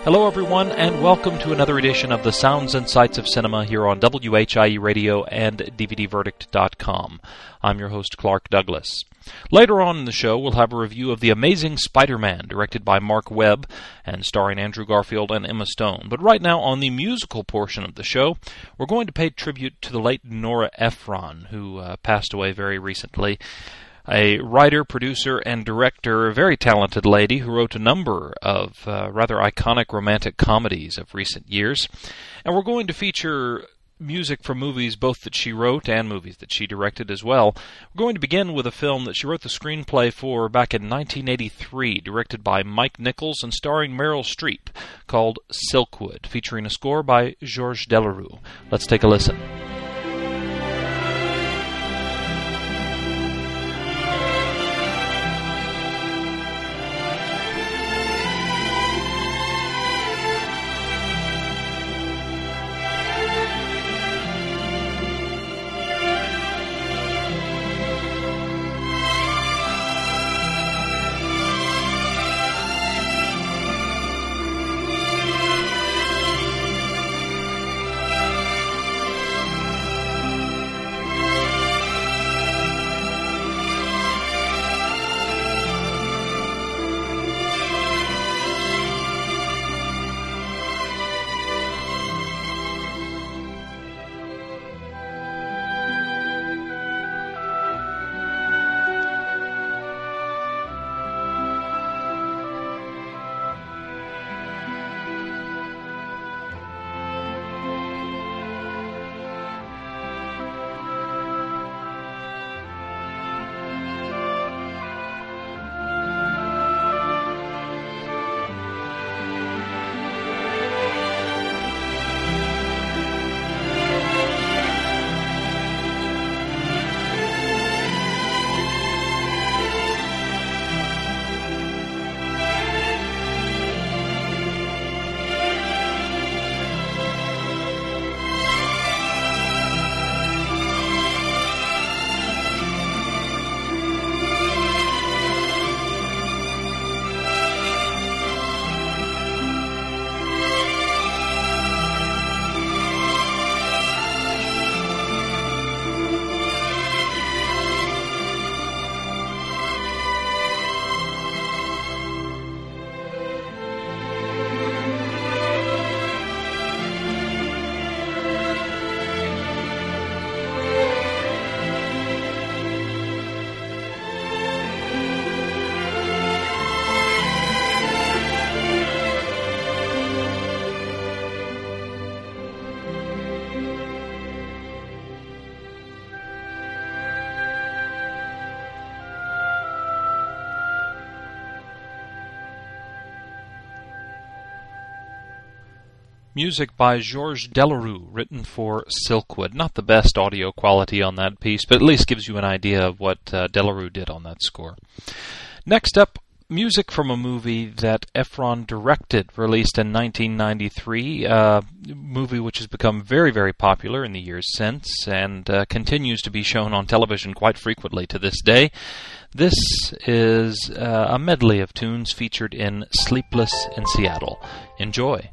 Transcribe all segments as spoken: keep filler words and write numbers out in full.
Hello, everyone, and welcome to another edition of the Sounds and Sights of Cinema here on W H I E Radio and D V D Verdict dot com. I'm your host, Clark Douglas. Later on in the show, we'll have a review of The Amazing Spider-Man, directed by Mark Webb and starring Andrew Garfield and Emma Stone. But right now, on the musical portion of the show, we're going to pay tribute to the late Nora Ephron, who uh, passed away very recently. A writer, producer, and director, a very talented lady who wrote a number of uh, rather iconic romantic comedies of recent years. And we're going to feature music from movies both that she wrote and movies that she directed as well. We're going to begin with a film that she wrote the screenplay for back in nineteen eighty-three, directed by Mike Nichols and starring Meryl Streep, called Silkwood, featuring a score by Georges Delerue. Let's take a listen. Music by Georges Delerue, written for Silkwood. Not the best audio quality on that piece, but at least gives you an idea of what uh, Delerue did on that score. Next up, music from a movie that Ephron directed, released in nineteen ninety-three, a movie which has become very, very popular in the years since, and uh, continues to be shown on television quite frequently to this day. This is uh, a medley of tunes featured in Sleepless in Seattle. Enjoy.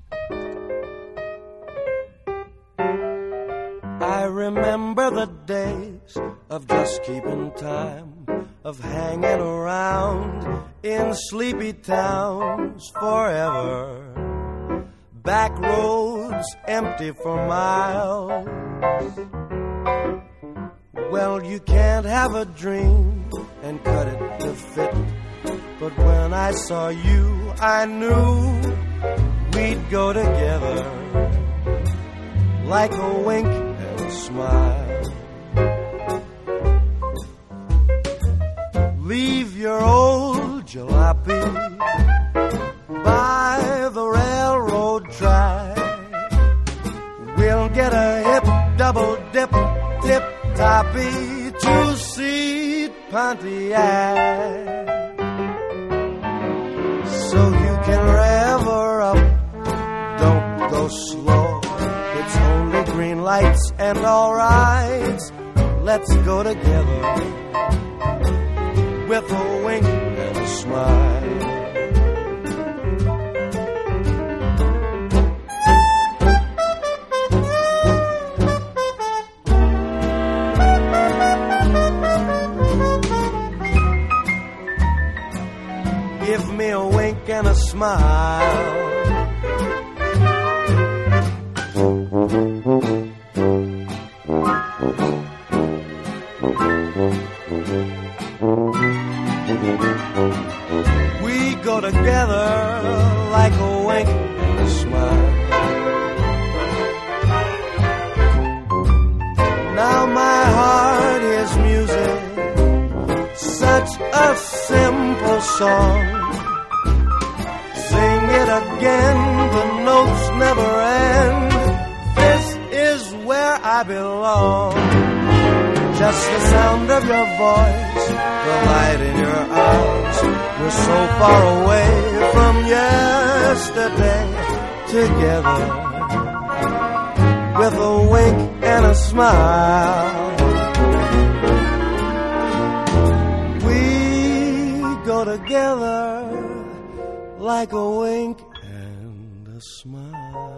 I remember the days of just keeping time, of hanging around in sleepy towns forever. Back roads empty for miles. Well, you can't have a dream and cut it to fit. But when I saw you, I knew we'd go together like a wink and a smile. Leave your old jalopy by the railroad track. We'll get a hip double dip, tip-toppy two-seat Pontiac, so you can rev her up. Don't go slow, it's only green lights and all rights. Let's go together with a wink and a smile. and a smile. We go together like a wink and a smile. Now my heart is music, such a simple song. Sing it again, the notes never end. This is where I belong. Just the sound of your voice, the light in your eyes. We're so far away from yesterday, together with a wink and a smile. We go together like a wink and a smile.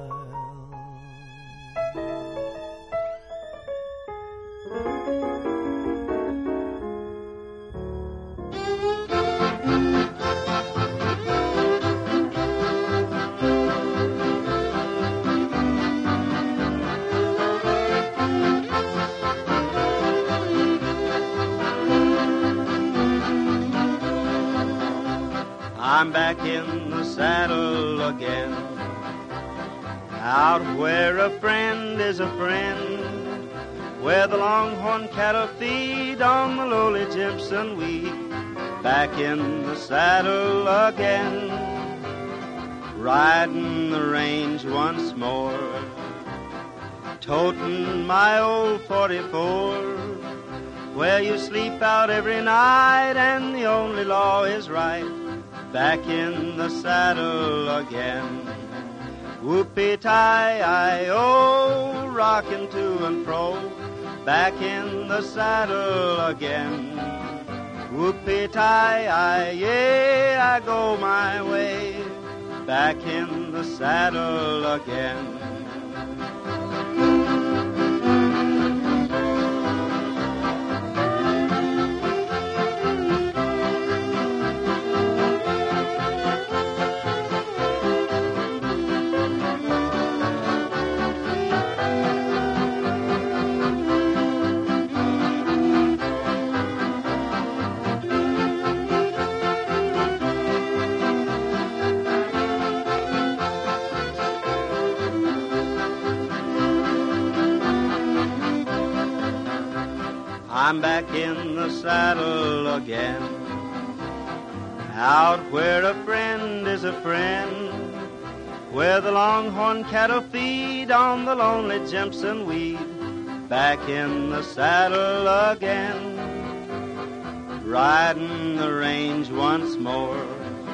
I'm back in the saddle again, out where a friend is a friend, where the longhorn cattle feed on the lowly Jimson weed. Back in the saddle again, riding the range once more, toting my old forty-four, where you sleep out every night and the only law is right. Back in the saddle again, whoopee-tie-I-O, rocking to and fro. Back in the saddle again, whoopee-tie-I-yeah, I go my way. Back in the saddle again. I'm back in the saddle again, out where a friend is a friend, where the longhorn cattle feed on the lonely Jimson weed. Back in the saddle again, riding the range once more,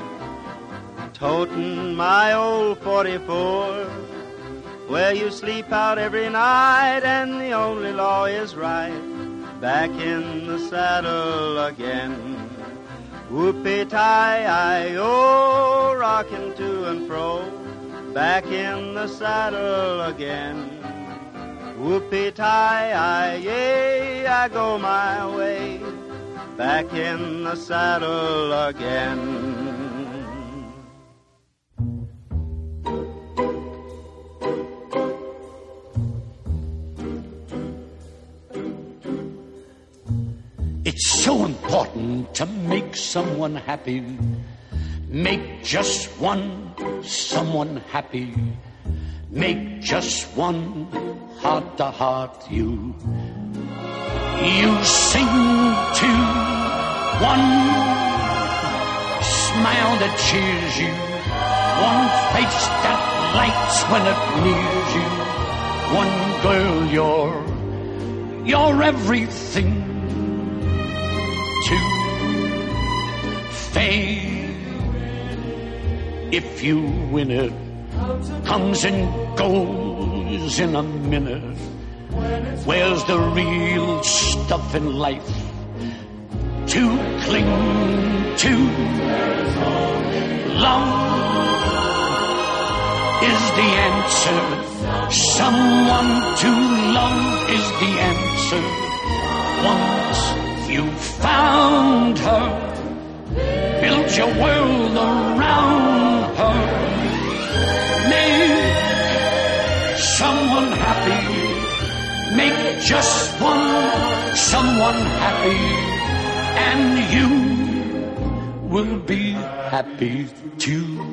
toting my old forty-four, where you sleep out every night and the only law is right. Back in the saddle again, whoopee-tie-I-O, rocking to and fro. Back in the saddle again, whoopee-tie-I-yeah, I go my way. Back in the saddle again. It's so important to make someone happy. Make just one someone happy. Make just one heart-to-heart you. You sing to one smile that cheers you, one face that lights when it nears you, one girl you're, you're everything to. Fame, if you win it, comes and goes in a minute. Where's the real stuff in life to cling to? Love is the answer. Someone to love is the answer. Once you've found her, build your world around just one someone happy, and you will be happy too.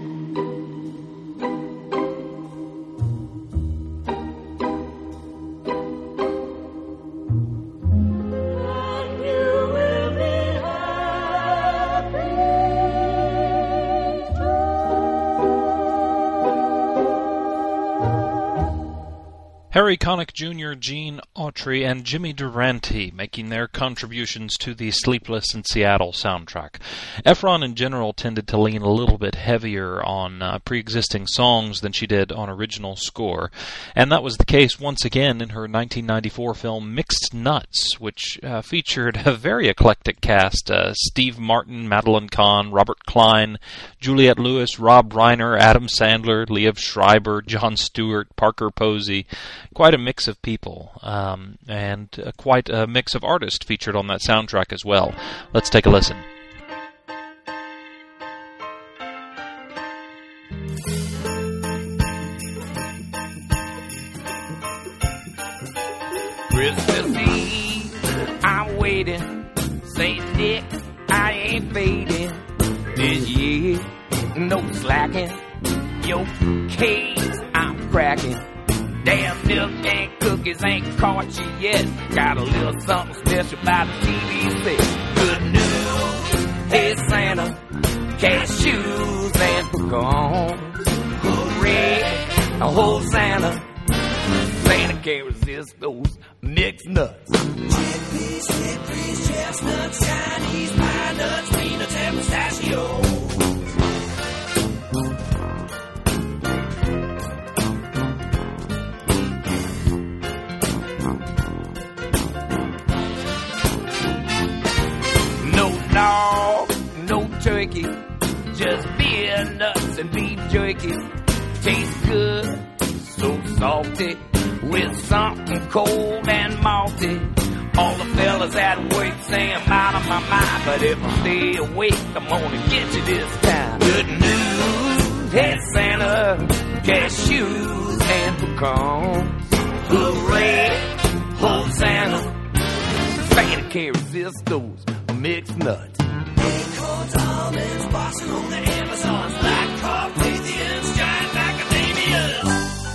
Harry Connick Junior, Gene Autry, and Jimmy Durante making their contributions to the Sleepless in Seattle soundtrack. Efron in general tended to lean a little bit heavier on uh, pre-existing songs than she did on original score, and that was the case once again in her nineteen ninety-four film Mixed Nuts, which uh, featured a very eclectic cast: uh, Steve Martin, Madeline Kahn, Robert Klein, Juliette Lewis, Rob Reiner, Adam Sandler, Liev Schreiber, Jon Stewart, Parker Posey. Quite a mix of people, um, and uh, quite a mix of artists featured on that soundtrack as well. Let's take a listen. Christmas Eve, I'm waiting. Saint Nick, I ain't fading. This year, no slacking. Your case, I'm cracking. Damn milk and cookies ain't caught you yet. Got a little something special about the T V set. Good news, hey Santa, cashews and pecans. Hooray, Hosanna, Santa can't resist those mixed nuts. Chickpeas, chickpeas, chestnuts, Chinese pie nuts, peanuts and pistachios. Dog, no turkey, just beer, nuts, and beef jerky. Tastes good, so salty, with something cold and malty. All the fellas at work say I'm out of my mind, but if I stay awake, I'm gonna get you this time. Good news, hey Santa, cashews and pecans. Hooray, Hosanna, Santa can't resist those mixed nuts. Acorns, almonds, Barcelona, Amazons, black Carpathians, giant macadamias.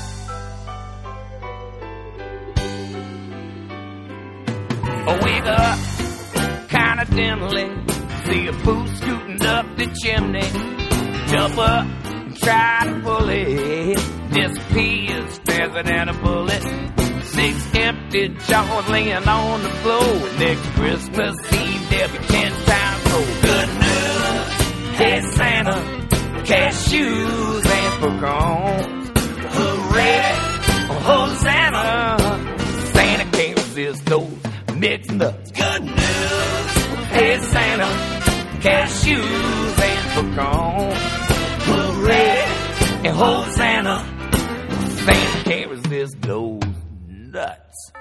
I wake up kinda dimly, see a poo scooting up the chimney. Jump up and try to pull it. Disappears faster than a bullet. Six empty jars laying on the floor. Next Christmas Eve, there'll be ten times more. Good news, hey Santa, cashews and pecans. Hooray, Hosanna, Santa can't resist those mixed nuts. Good news, hey Santa, cashews and pecans. Hooray, and Hosanna, Santa can't resist those nuts.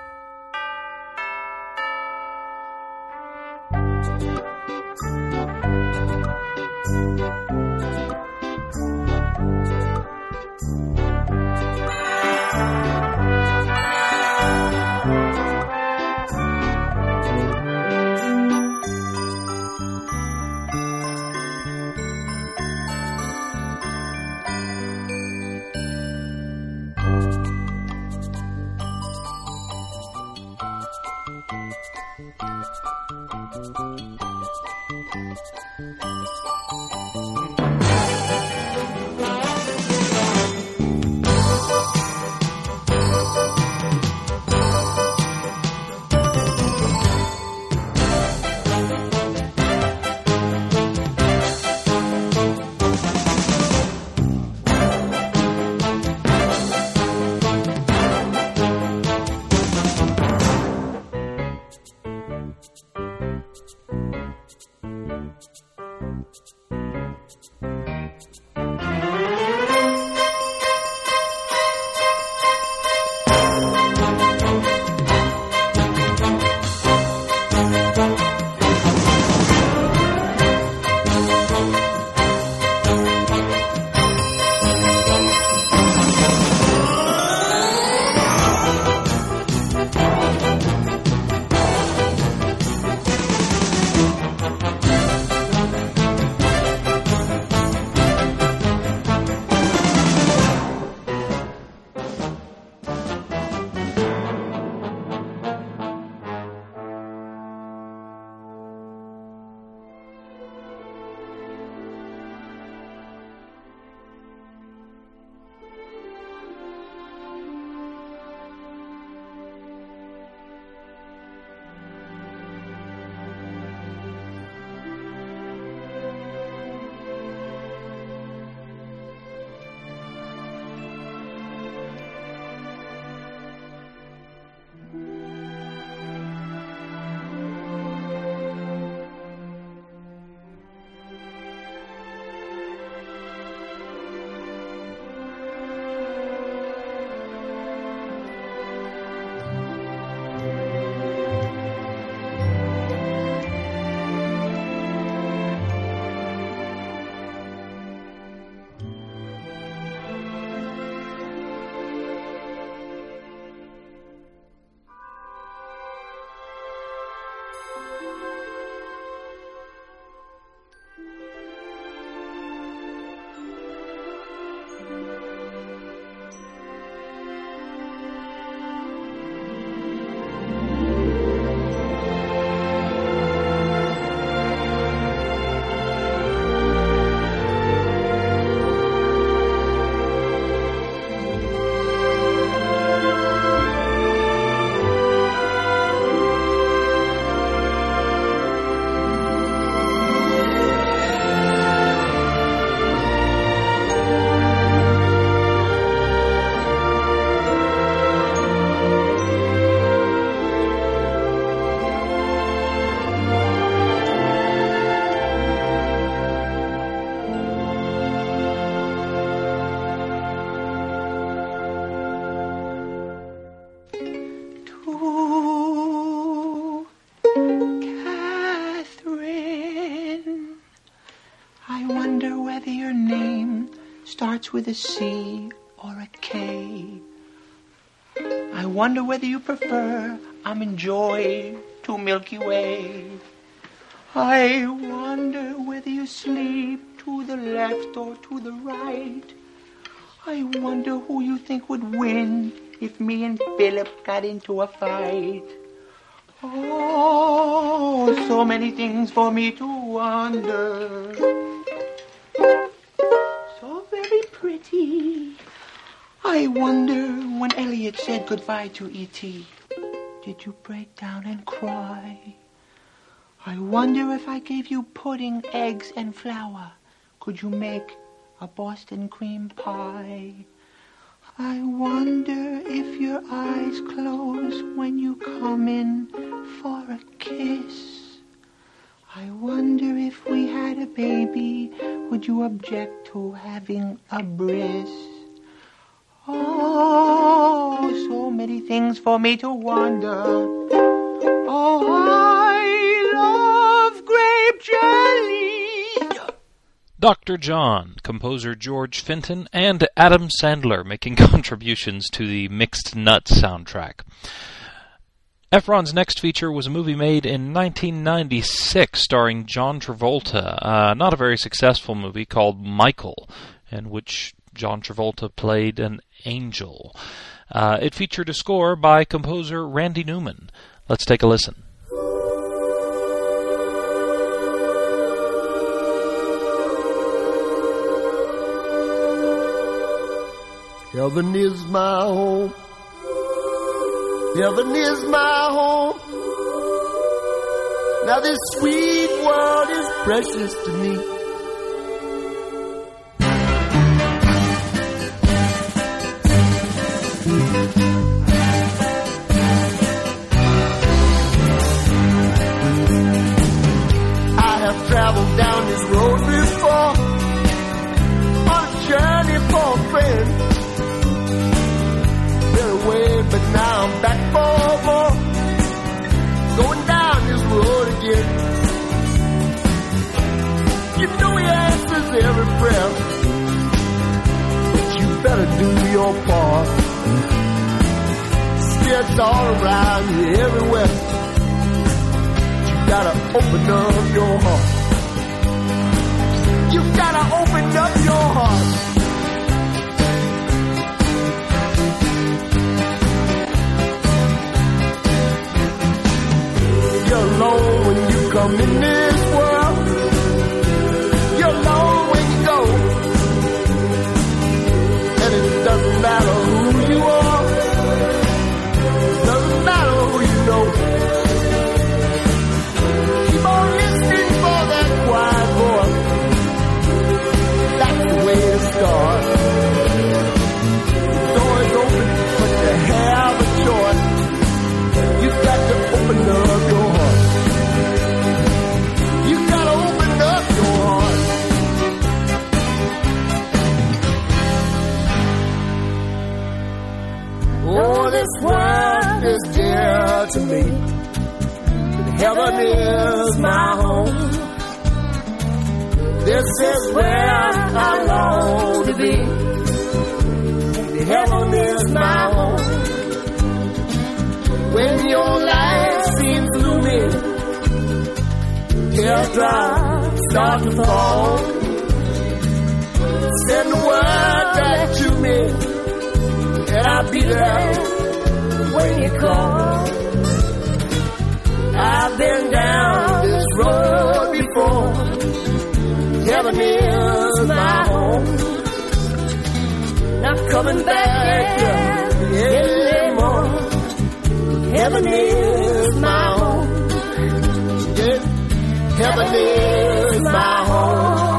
whether your name starts with a C or a K. I wonder whether you prefer I'm in joy to Milky Way. I wonder whether you sleep to the left or to the right. I wonder who you think would win if me and Philip got into a fight. Oh, so many things for me to wonder. So very pretty. I wonder when Elliot said goodbye to E T, did you break down and cry? I wonder if I gave you pudding, eggs, and flour, could you make a Boston cream pie? I wonder if your eyes close when you come in for a kiss. I wonder if we had a baby, would you object to having a bris? Oh, so many things for me to wonder. Oh, I love grape jelly. Doctor John, composer George Fenton, and Adam Sandler making contributions to the Mixed Nuts soundtrack. Efron's next feature was a movie made in nineteen ninety-six starring John Travolta, uh, not a very successful movie called Michael, in which John Travolta played an angel. Uh, it featured a score by composer Randy Newman. Let's take a listen. Heaven is my home. Heaven is my home. Now this sweet world is precious to me. I have traveled down this road before, on a journey for a friend. Away, but now I'm back for more, going down this road again. You know he answers every prayer, but you better do your part. Spirits all around you everywhere, you gotta open up your heart. You gotta open up your heart. You're alone when you come in this world. You're alone when you go. And it doesn't matter who you are. It doesn't matter who you know. Keep on listening for that quiet voice. That's the way to start. The door is open, but you have a choice. You got to open up your heart. Oh, this world is dear to me, but heaven is my home. This is where I long to be. Heaven is my home. When your life seems gloomy, teardrops start to fall, send the word back to me, and I'll be there when you call. I've been down this road before. Heaven is my home. Not coming back here anymore. Heaven is my home. Yeah. Heaven is my home.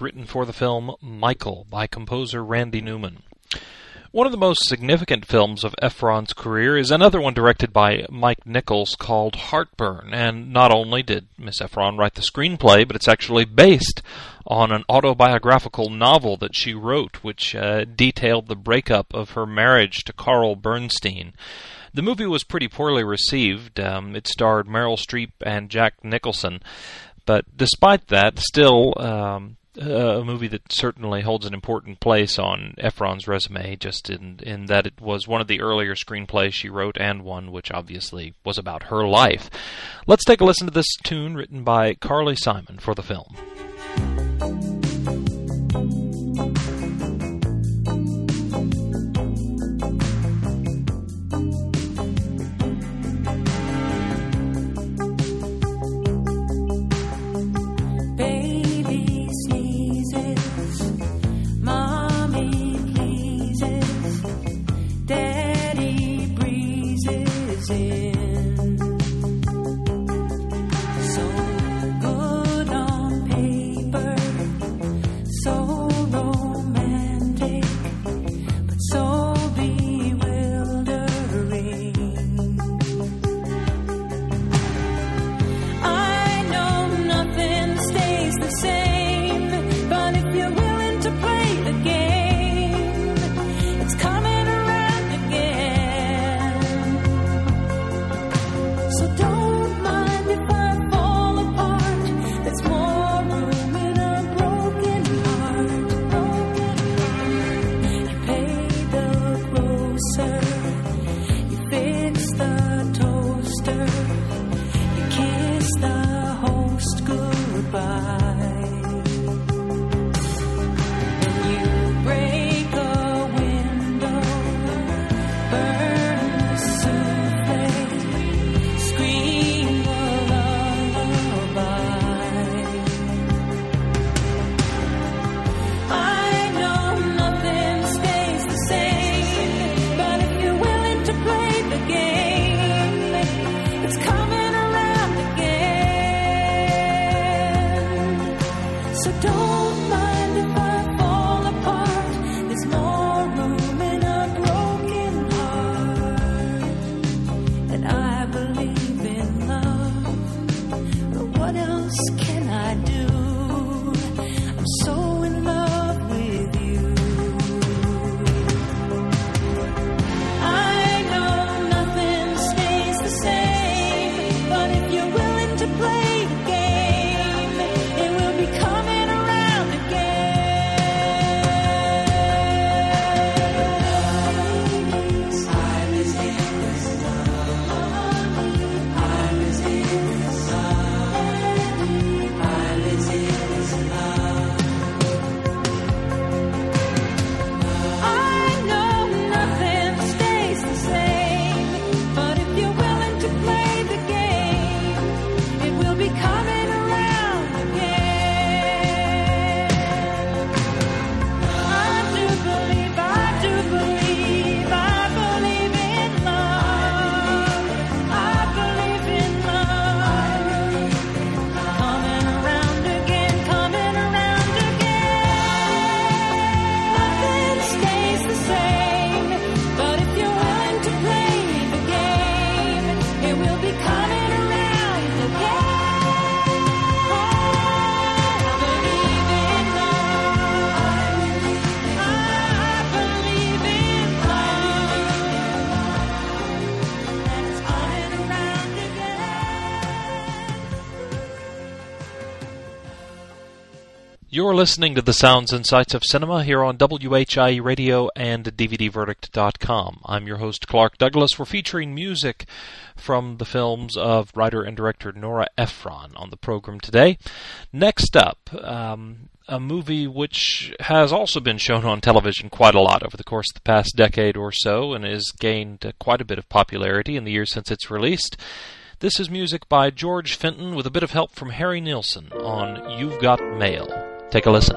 written for the film Michael by composer Randy Newman. One of the most significant films of Ephron's career is another one directed by Mike Nichols called Heartburn, and not only did Miss Ephron write the screenplay, but it's actually based on an autobiographical novel that she wrote, which uh, detailed the breakup of her marriage to Carl Bernstein. The movie was pretty poorly received. Um, it starred Meryl Streep and Jack Nicholson, but despite that, still um, a movie that certainly holds an important place on Ephron's resume, just in, in that it was one of the earlier screenplays she wrote, and one which obviously was about her life. Let's take a listen to this tune written by Carly Simon for the film. You're listening to the Sounds and Sights of Cinema here on W H I E Radio and D V D Verdict dot com. I'm your host, Clark Douglas. We're featuring music from the films of writer and director Nora Ephron on the program today. Next up, um, a movie which has also been shown on television quite a lot over the course of the past decade or so and has gained uh, quite a bit of popularity in the years since it's released. This is music by George Fenton with a bit of help from Harry Nilsson on You've Got Mail. Take a listen.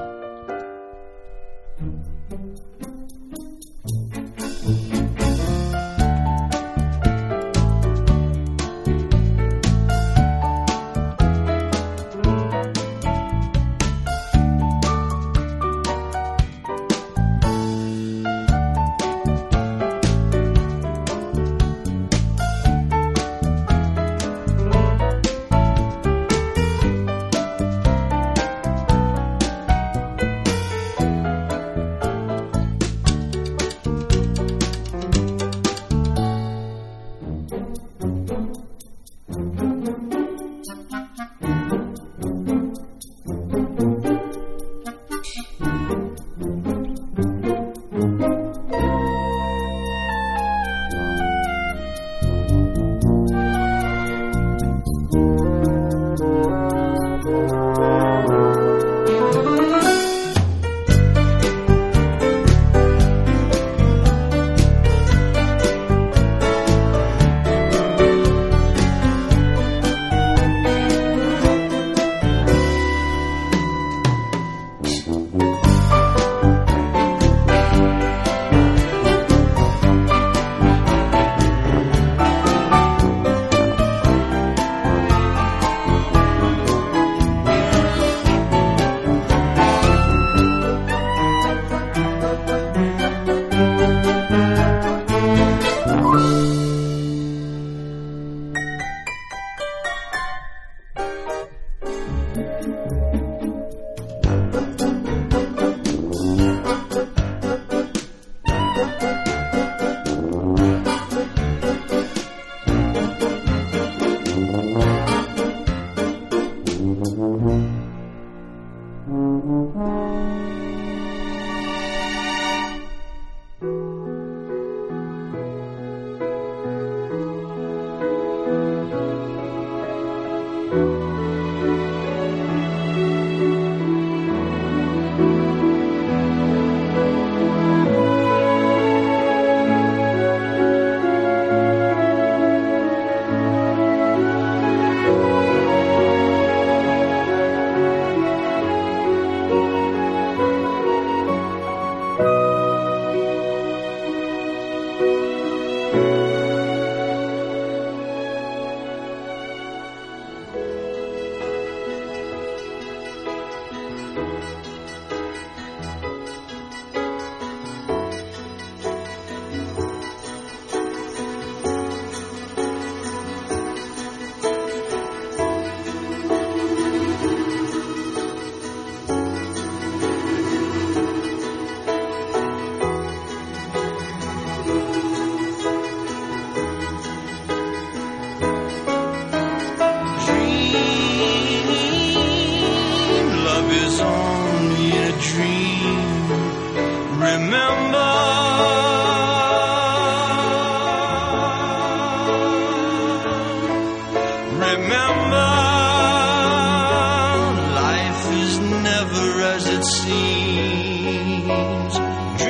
remember, life is never as it seems.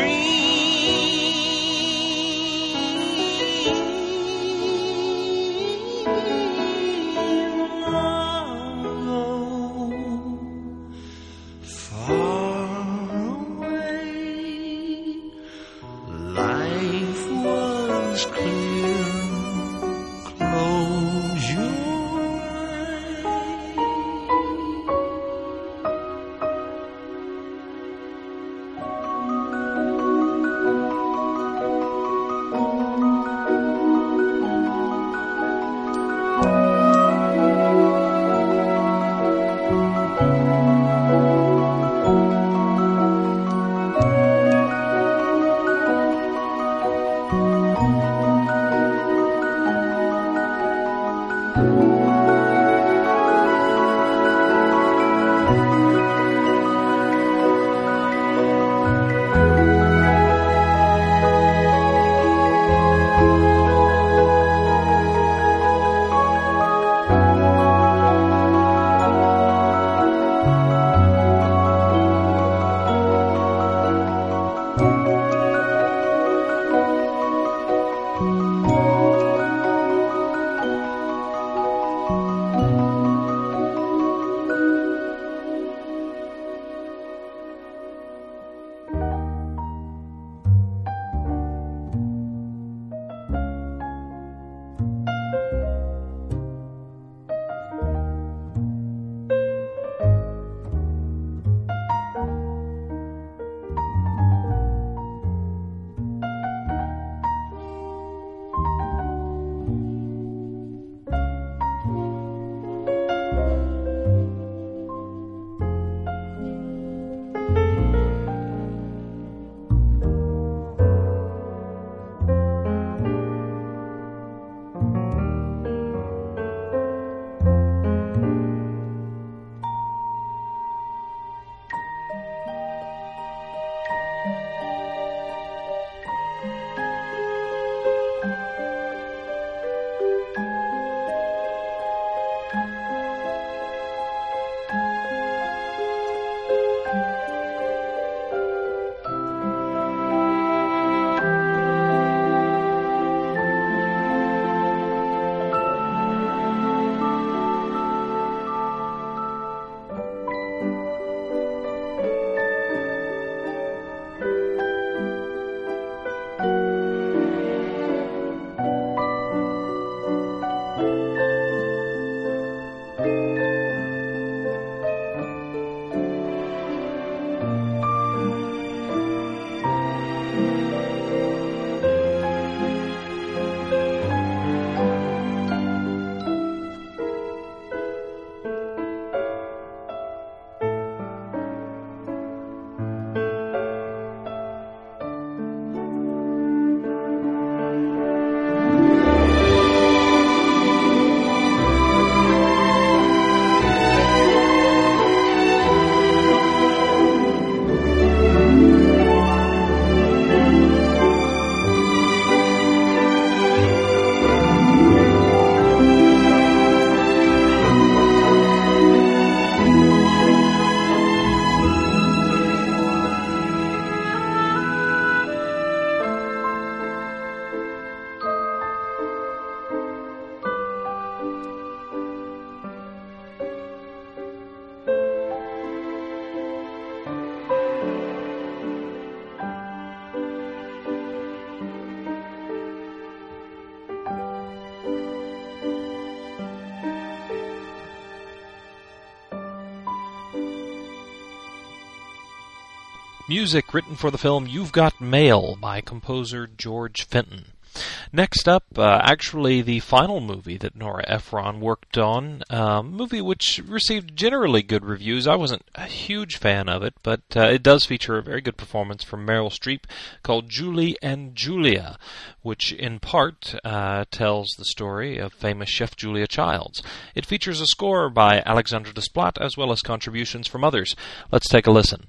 Music written for the film You've Got Mail by composer George Fenton. Next up, uh, actually the final movie that Nora Ephron worked on, a uh, movie which received generally good reviews. I wasn't a huge fan of it, but uh, it does feature a very good performance from Meryl Streep called Julie and Julia, which in part uh, tells the story of famous chef Julia Childs. It features a score by Alexandre Desplat as well as contributions from others. Let's take a listen.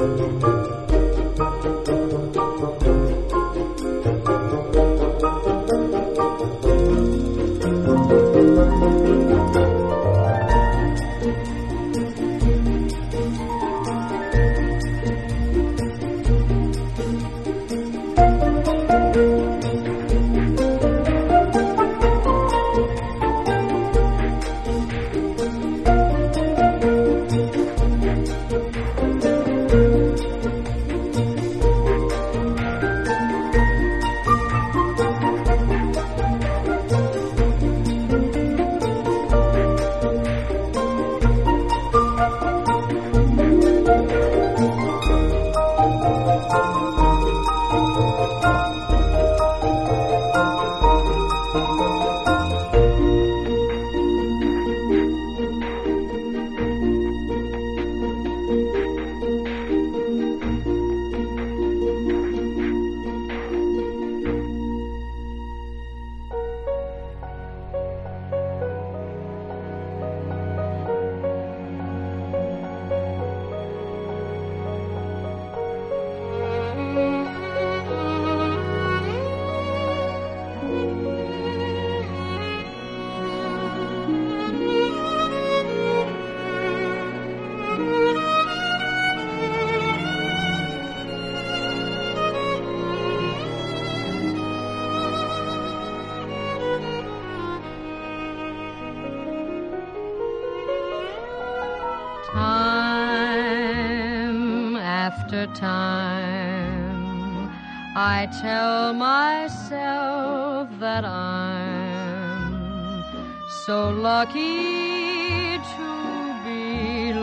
Time after time, I tell myself that I'm so lucky to be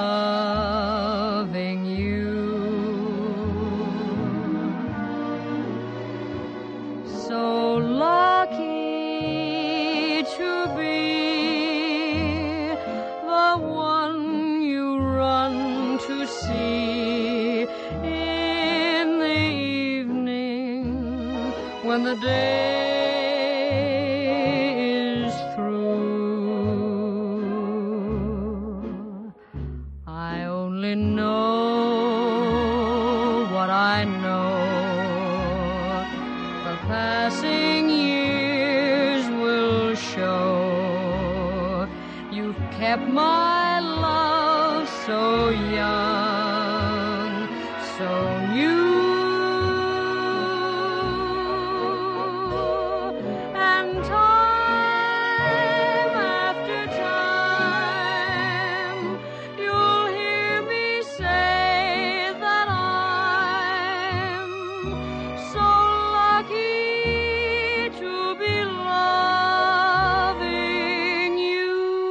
loving you, so lucky to be the one you run to see in the evening when the day is through. I only know what I know. The passing years will show. You've kept my love so young, so new. And time after time, you'll hear me say that I'm so lucky to be loving you.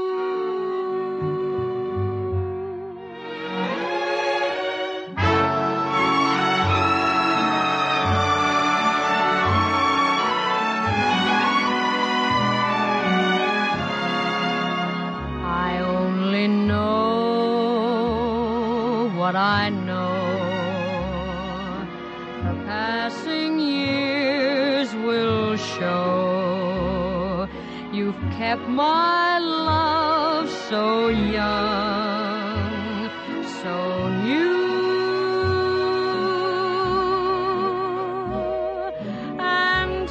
I only know what I know. The passing years will show. You've kept my love so young, so new. And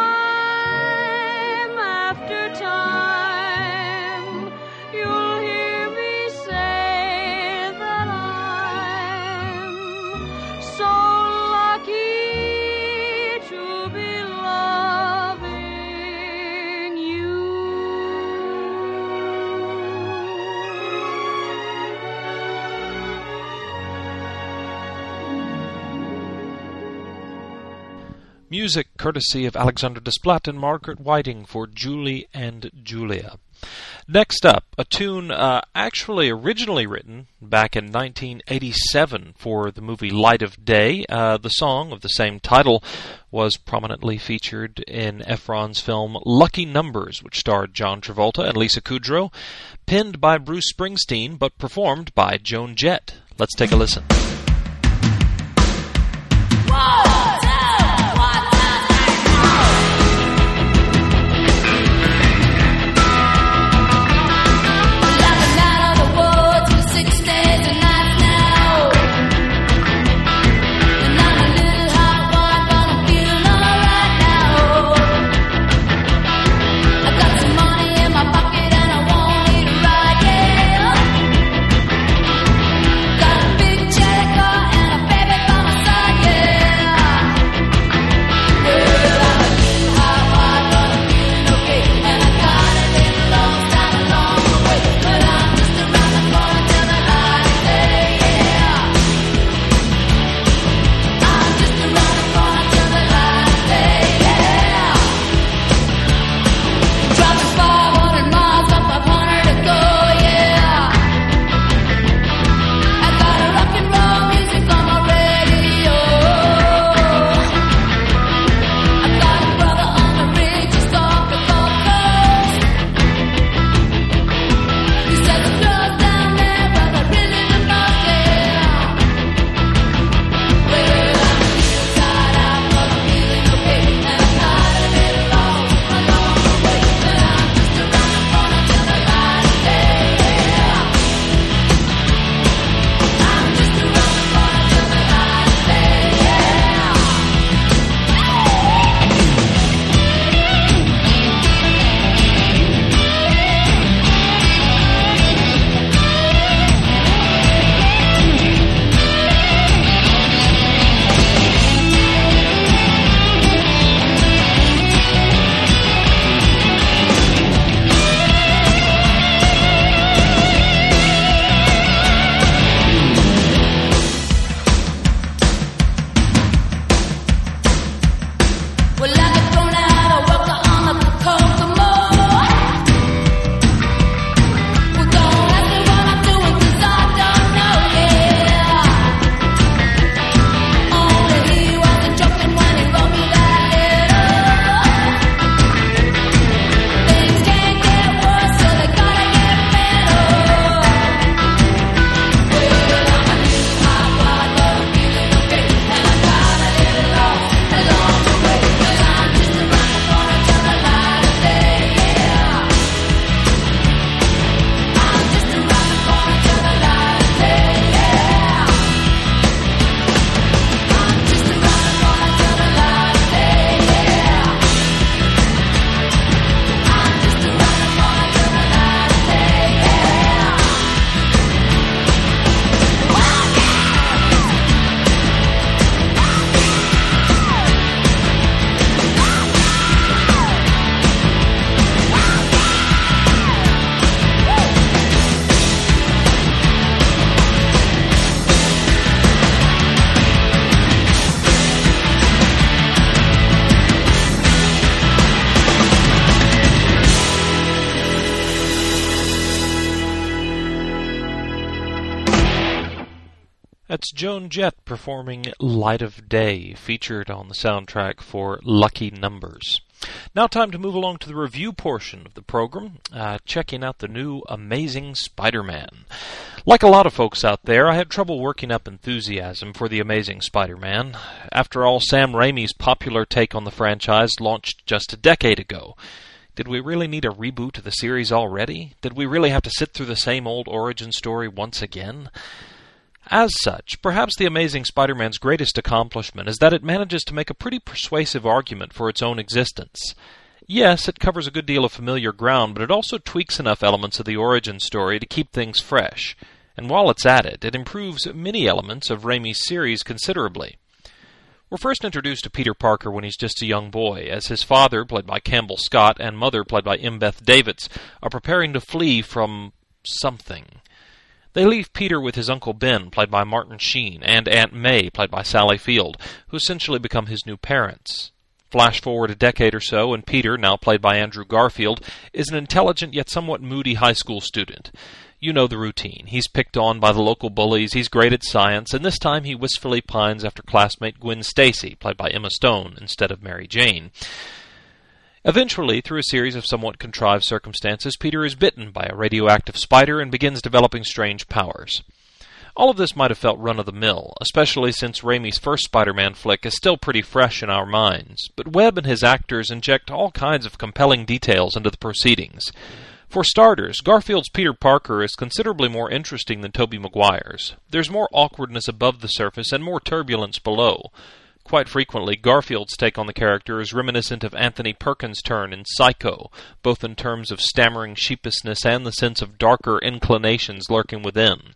time after time, you'll hear me say that I'm so lucky to be loving you. Music courtesy of Alexander Desplat and Margaret Whiting for Julie and Julia. Next up, a tune uh, actually originally written back in nineteen eighty-seven for the movie Light of Day. Uh, the song of the same title was prominently featured in Efron's film Lucky Numbers, which starred John Travolta and Lisa Kudrow, penned by Bruce Springsteen but performed by Joan Jett. Let's take a listen. Like a night on the woods for six days and nights now. That's Joan Jett performing Light of Day, featured on the soundtrack for Lucky Numbers. Now time to move along to the review portion of the program, uh, checking out the new Amazing Spider-Man. Like a lot of folks out there, I had trouble working up enthusiasm for The Amazing Spider-Man. After all, Sam Raimi's popular take on the franchise launched just a decade ago. Did we really need a reboot of the series already? Did we really have to sit through the same old origin story once again? As such, perhaps The Amazing Spider-Man's greatest accomplishment is that it manages to make a pretty persuasive argument for its own existence. Yes, it covers a good deal of familiar ground, but it also tweaks enough elements of the origin story to keep things fresh. And while it's at it, it improves many elements of Raimi's series considerably. We're first introduced to Peter Parker when he's just a young boy, as his father, played by Campbell Scott, and mother, played by Embeth Davidtz, are preparing to flee from something. They leave Peter with his Uncle Ben, played by Martin Sheen, and Aunt May, played by Sally Field, who essentially become his new parents. Flash forward a decade or so, and Peter, now played by Andrew Garfield, is an intelligent yet somewhat moody high school student. You know the routine. He's picked on by the local bullies, he's great at science, and this time he wistfully pines after classmate Gwen Stacy, played by Emma Stone, instead of Mary Jane. Eventually, through a series of somewhat contrived circumstances, Peter is bitten by a radioactive spider and begins developing strange powers. All of this might have felt run-of-the-mill, especially since Raimi's first Spider-Man flick is still pretty fresh in our minds, but Webb and his actors inject all kinds of compelling details into the proceedings. For starters, Garfield's Peter Parker is considerably more interesting than Tobey Maguire's. There's more awkwardness above the surface and more turbulence below. Quite frequently, Garfield's take on the character is reminiscent of Anthony Perkins' turn in Psycho, both in terms of stammering sheepishness and the sense of darker inclinations lurking within.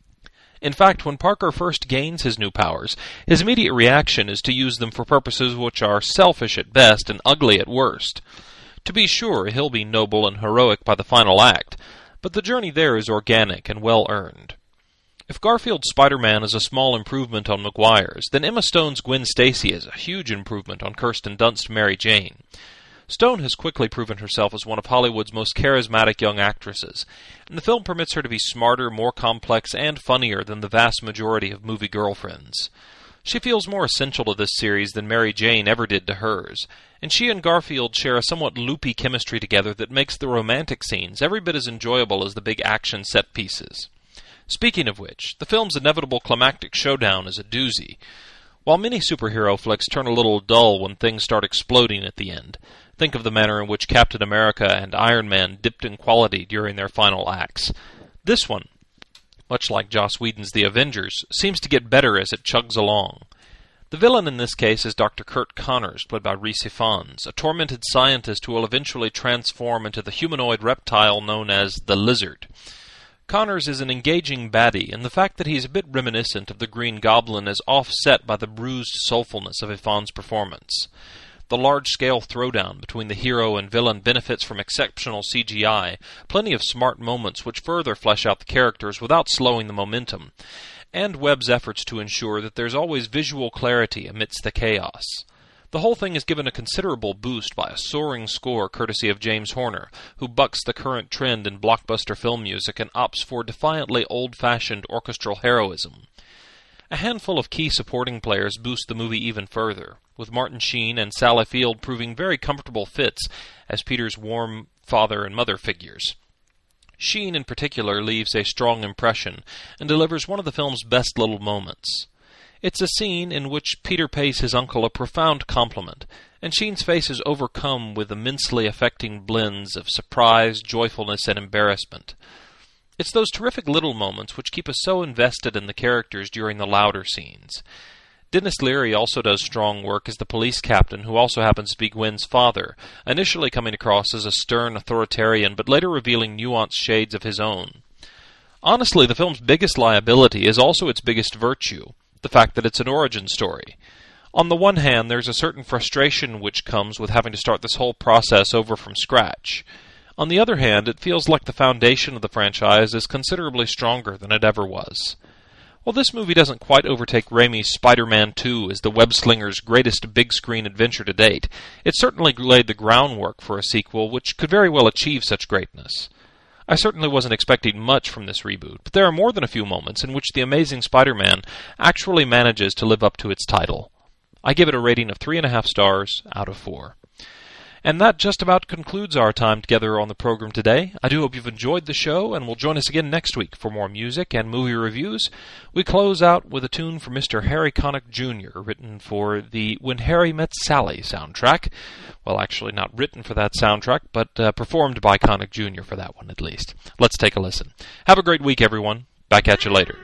In fact, when Parker first gains his new powers, his immediate reaction is to use them for purposes which are selfish at best and ugly at worst. To be sure, he'll be noble and heroic by the final act, but the journey there is organic and well-earned. If Garfield's Spider-Man is a small improvement on Maguire's, then Emma Stone's Gwen Stacy is a huge improvement on Kirsten Dunst's Mary Jane. Stone has quickly proven herself as one of Hollywood's most charismatic young actresses, and the film permits her to be smarter, more complex, and funnier than the vast majority of movie girlfriends. She feels more essential to this series than Mary Jane ever did to hers, and she and Garfield share a somewhat loopy chemistry together that makes the romantic scenes every bit as enjoyable as the big action set pieces. Speaking of which, the film's inevitable climactic showdown is a doozy. While many superhero flicks turn a little dull when things start exploding at the end, think of the manner in which Captain America and Iron Man dipped in quality during their final acts. This one, much like Joss Whedon's The Avengers, seems to get better as it chugs along. The villain in this case is Doctor Kurt Connors, played by Rhys Ifans, a tormented scientist who will eventually transform into the humanoid reptile known as the Lizard. Connors is an engaging baddie, and the fact that he's a bit reminiscent of the Green Goblin is offset by the bruised soulfulness of Ifans' performance. The large-scale throwdown between the hero and villain benefits from exceptional C G I, plenty of smart moments which further flesh out the characters without slowing the momentum, and Webb's efforts to ensure that there's always visual clarity amidst the chaos. The whole thing is given a considerable boost by a soaring score courtesy of James Horner, who bucks the current trend in blockbuster film music and opts for defiantly old-fashioned orchestral heroism. A handful of key supporting players boost the movie even further, with Martin Sheen and Sally Field proving very comfortable fits as Peter's warm father and mother figures. Sheen in particular leaves a strong impression and delivers one of the film's best little moments. It's a scene in which Peter pays his uncle a profound compliment, and Sheen's face is overcome with immensely affecting blends of surprise, joyfulness, and embarrassment. It's those terrific little moments which keep us so invested in the characters during the louder scenes. Dennis Leary also does strong work as the police captain, who also happens to be Gwen's father, initially coming across as a stern authoritarian, but later revealing nuanced shades of his own. Honestly, the film's biggest liability is also its biggest virtue, the fact that it's an origin story. On the one hand, there's a certain frustration which comes with having to start this whole process over from scratch. On the other hand, it feels like the foundation of the franchise is considerably stronger than it ever was. While this movie doesn't quite overtake Raimi's Spider-Man two as the web-slinger's greatest big-screen adventure to date, it certainly laid the groundwork for a sequel which could very well achieve such greatness. I certainly wasn't expecting much from this reboot, but there are more than a few moments in which The Amazing Spider-Man actually manages to live up to its title. I give it a rating of three and a half stars out of four. And that just about concludes our time together on the program today. I do hope you've enjoyed the show and will join us again next week for more music and movie reviews. We close out with a tune from Mister Harry Connick Junior, written for the When Harry Met Sally soundtrack. Well, actually not written for that soundtrack, but uh, performed by Connick Junior for that one at least. Let's take a listen. Have a great week, everyone. Back at you later.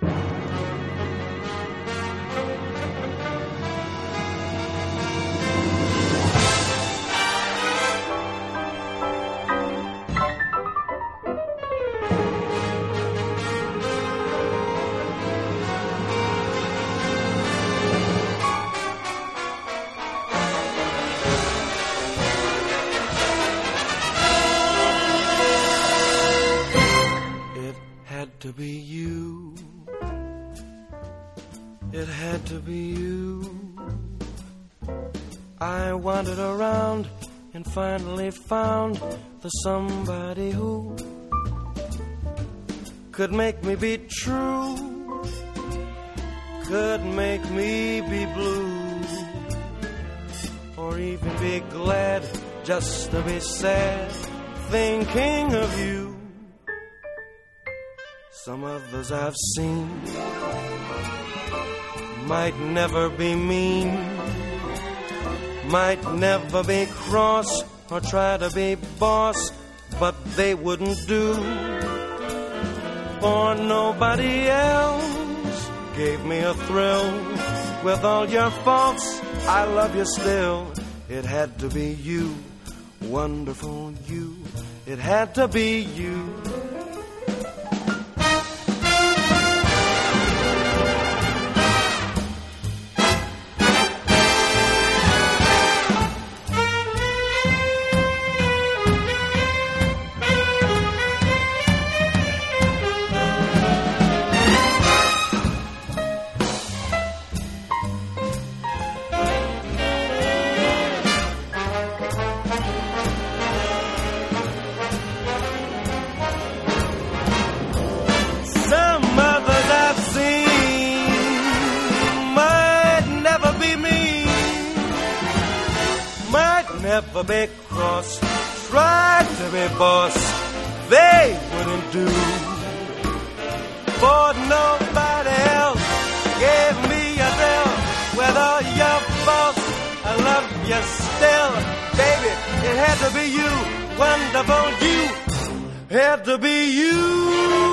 To be you, it had to be you. I wandered around and finally found the somebody who could make me be true, could make me be blue, or even be glad just to be sad, thinking of you. Some others I've seen might never be mean, might never be cross or try to be boss, but they wouldn't do, for nobody else gave me a thrill. With all your faults, I love you still. It had to be you, wonderful you. It had to be you. Never be cross, tried to be boss, they wouldn't do, for nobody else gave me a thrill. With all your faults, I love you still. Baby, it had to be you, wonderful you, had to be you.